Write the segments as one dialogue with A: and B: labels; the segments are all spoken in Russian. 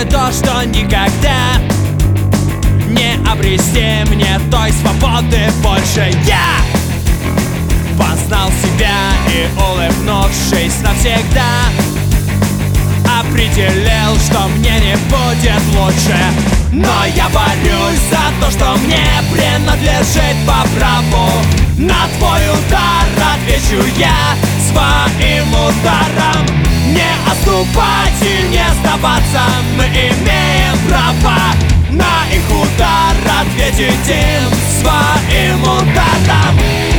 A: мне то, что никогда не обрести мне той свободы больше. Я познал себя и, улыбнувшись навсегда, определил, что мне не будет лучше. Но я борюсь за то, что мне принадлежит по праву. На твой удар отвечу я своим ударом. Не отступать и не сдаваться, мы имеем право на их удар ответить им своим ударом.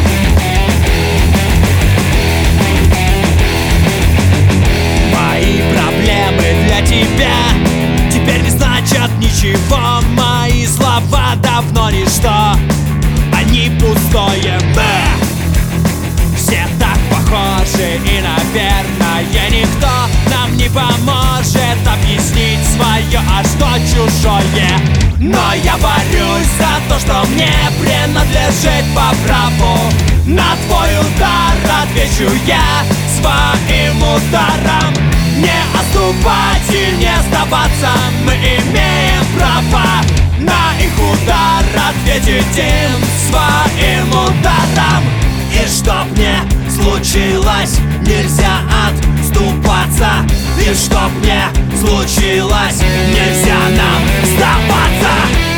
A: Мои проблемы для тебя теперь не значат ничего. Мои слова давно ничто, они пустое. Мы все так похожи, и, наверное, никто нам не поможет объяснить свое, а что чужое. Но я борюсь за то, что мне принадлежит по праву. На твой удар отвечу я своим ударом. Не отступать и не сдаваться, мы имеем право на их удар ответить им своим ударом. И чтоб мне случилось, нельзя отступаться. И чтоб мне случилось, нельзя нам сдаваться.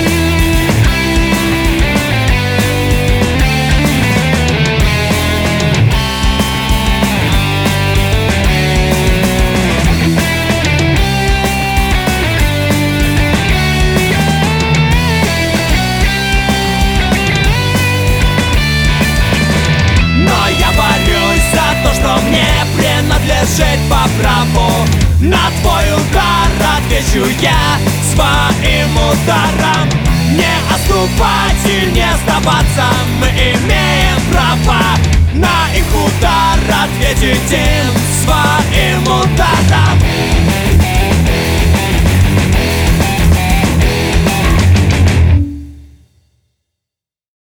A: Принадлежит по праву. На твой удар отвечу я своим ударом. Не отступать и не сдаваться, мы имеем право на их удар ответить им своим.